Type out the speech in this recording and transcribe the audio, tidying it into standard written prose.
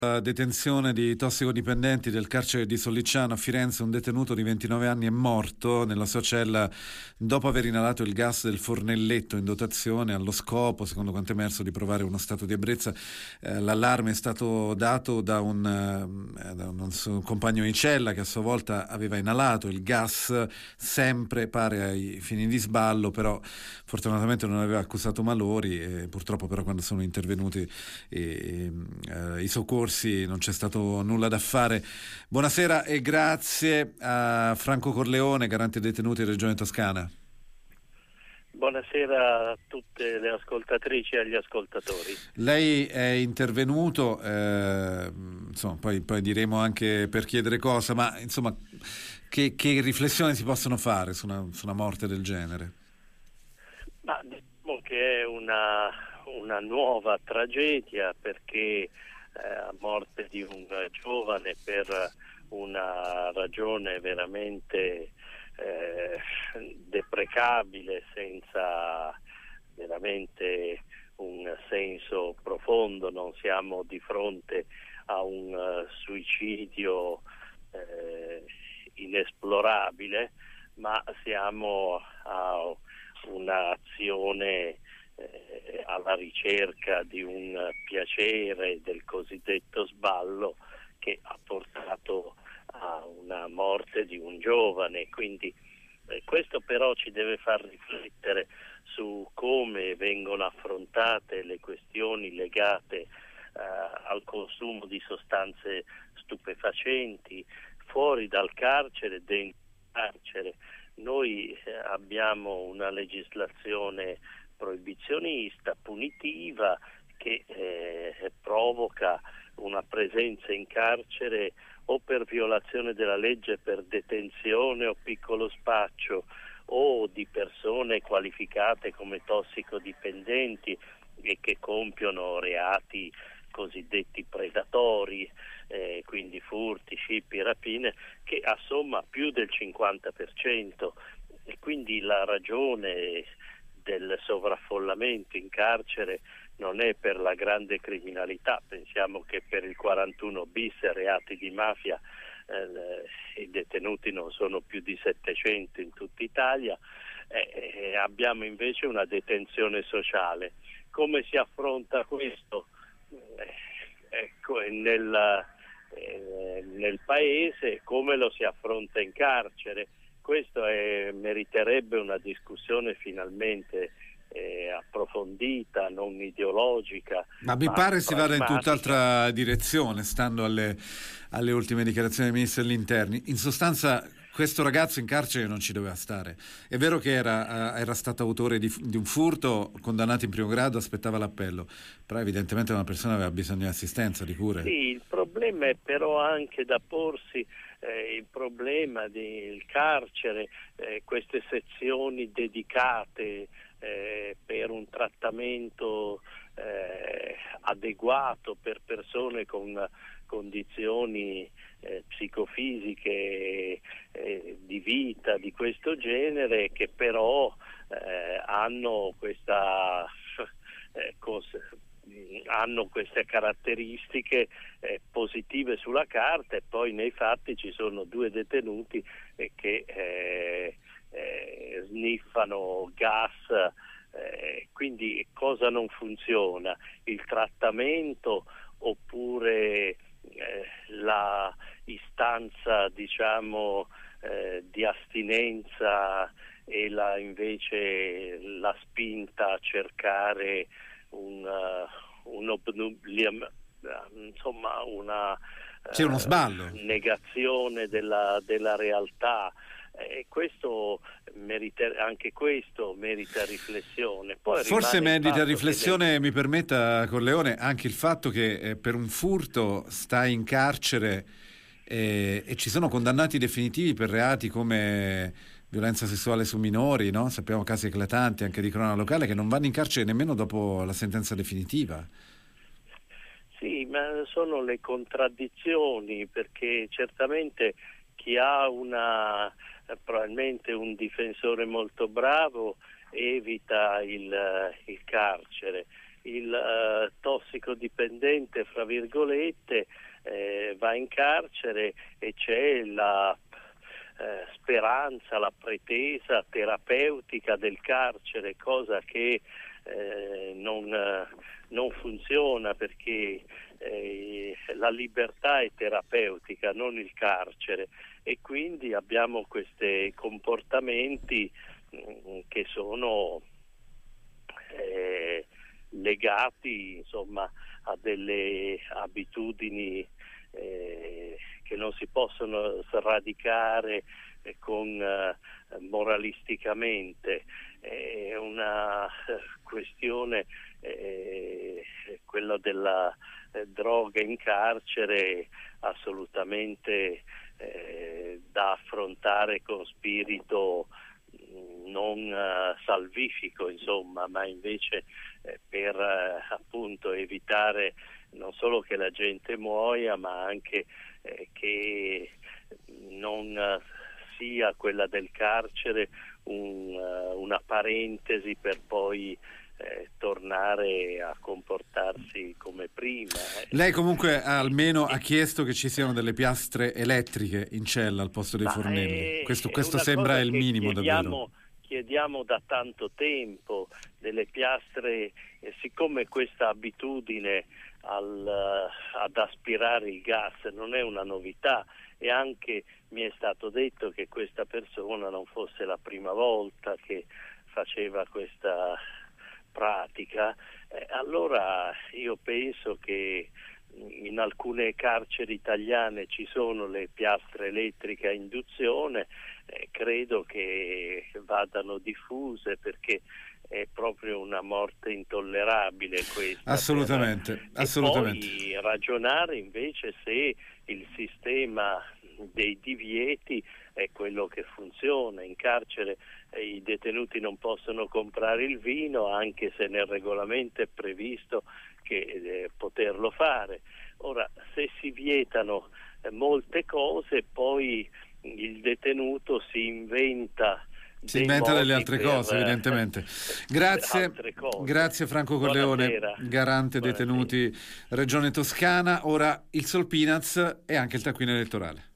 La detenzione di tossicodipendenti del carcere di Sollicciano a Firenze, un detenuto di 29 anni è morto nella sua cella dopo aver inalato il gas del fornelletto in dotazione allo scopo, secondo quanto emerso, di provare uno stato di ebbrezza. L'allarme è stato dato da un suo compagno di cella che a sua volta aveva inalato il gas, sempre pare ai fini di sballo, però fortunatamente non aveva accusato malori e purtroppo però quando sono intervenuti i soccorsi non c'è stato nulla da fare. Buonasera e grazie a Franco Corleone, garante detenuti Regione Toscana. Buonasera a tutte le ascoltatrici e agli ascoltatori. Lei è intervenuto, insomma, poi diremo anche per chiedere cosa, ma insomma che riflessioni si possono fare su una morte del genere? Ma diciamo che è una nuova tragedia, perché a morte di un giovane per una ragione veramente deprecabile, senza veramente un senso profondo. Non siamo di fronte a un suicidio inesplorabile, ma siamo a un'azione alla ricerca di un piacere, del cosiddetto sballo, che ha portato a una morte di un giovane. Quindi questo però ci deve far riflettere su come vengono affrontate le questioni legate al consumo di sostanze stupefacenti fuori dal carcere, dentro il carcere. Noi abbiamo una legislazione proibizionista, punitiva, che provoca una presenza in carcere o per violazione della legge, per detenzione o piccolo spaccio, o di persone qualificate come tossicodipendenti e che compiono reati cosiddetti predatori, quindi furti, scippi, rapine, che assomma più del 50%, e quindi la ragione del sovraffollamento in carcere non è per la grande criminalità. Pensiamo che per il 41 bis, reati di mafia, i detenuti non sono più di 700 in tutta Italia. Abbiamo invece una detenzione sociale. Come si affronta questo? Ecco, nel paese, come lo si affronta in carcere? Questo meriterebbe una discussione finalmente approfondita, non ideologica. Ma mi pare si vada in tutt'altra direzione, stando alle ultime dichiarazioni del Ministro degli Interni. In sostanza, questo ragazzo in carcere non ci doveva stare. È vero che era stato autore di un furto, condannato in primo grado, aspettava l'appello, però evidentemente una persona aveva bisogno di assistenza, di cure. Sì, il problema è però anche da porsi il problema del carcere, queste sezioni dedicate per un trattamento adeguato per persone con condizioni psicofisiche di vita di questo genere, che però hanno queste caratteristiche positive sulla carta, e poi nei fatti ci sono due detenuti che sniffano gas. Quindi cosa non funziona? Il trattamento oppure la istanza, diciamo, di astinenza, e invece la spinta a cercare uno sballo, negazione della realtà. Anche questo merita riflessione. Poi forse merita riflessione, mi permetta, Corleone, anche il fatto che per un furto sta in carcere e ci sono condannati definitivi per reati come violenza sessuale su minori, no? Sappiamo casi eclatanti anche di cronaca locale che non vanno in carcere nemmeno dopo la sentenza definitiva. Sì, ma sono le contraddizioni, perché certamente chi ha probabilmente un difensore molto bravo evita il carcere. il tossicodipendente, fra virgolette, va in carcere e c'è la speranza, la pretesa terapeutica del carcere, cosa che non funziona, perché la libertà è terapeutica, non il carcere, e quindi abbiamo questi comportamenti che sono legati, insomma, a delle abitudini che non si possono sradicare moralisticamente. È una questione, quella della droga in carcere, assolutamente da affrontare con spirito non salvifico, insomma, ma invece per appunto evitare non solo che la gente muoia, ma anche che non sia quella del carcere una parentesi per poi tornare a comportarsi come prima. Lei comunque almeno ha chiesto che ci siano delle piastre elettriche in cella al posto dei fornelli. Questo sembra il minimo, davvero. Chiediamo da tanto tempo delle piastre, siccome questa abitudine ad aspirare il gas non è una novità, e anche mi è stato detto che questa persona non fosse la prima volta che faceva questa pratica, allora io penso che in alcune carceri italiane ci sono le piastre elettriche a induzione, credo che vadano diffuse, perché è proprio una morte intollerabile questa. Assolutamente. E poi ragionare invece se il sistema dei divieti è quello che funziona. In carcere i detenuti non possono comprare il vino, anche se nel regolamento è previsto che poterlo fare. Ora, se si vietano molte cose, poi il detenuto si inventa delle altre cose, evidentemente. Grazie Franco Corleone, garante detenuti Regione Toscana. Ora il Solpinaz e anche il taccuino elettorale.